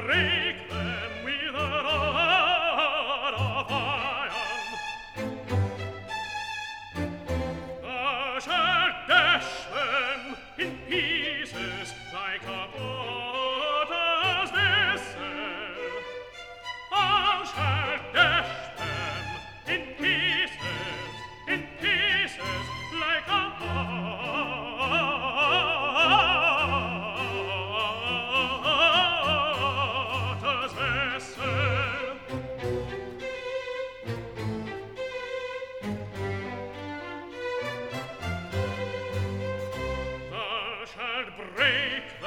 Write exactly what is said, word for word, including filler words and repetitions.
break them with a rod of iron. Thou shalt dash them in pieces like a potter's vessel. Thou shalt dash them in pieces, in pieces like a potter's vessel. Thou shalt break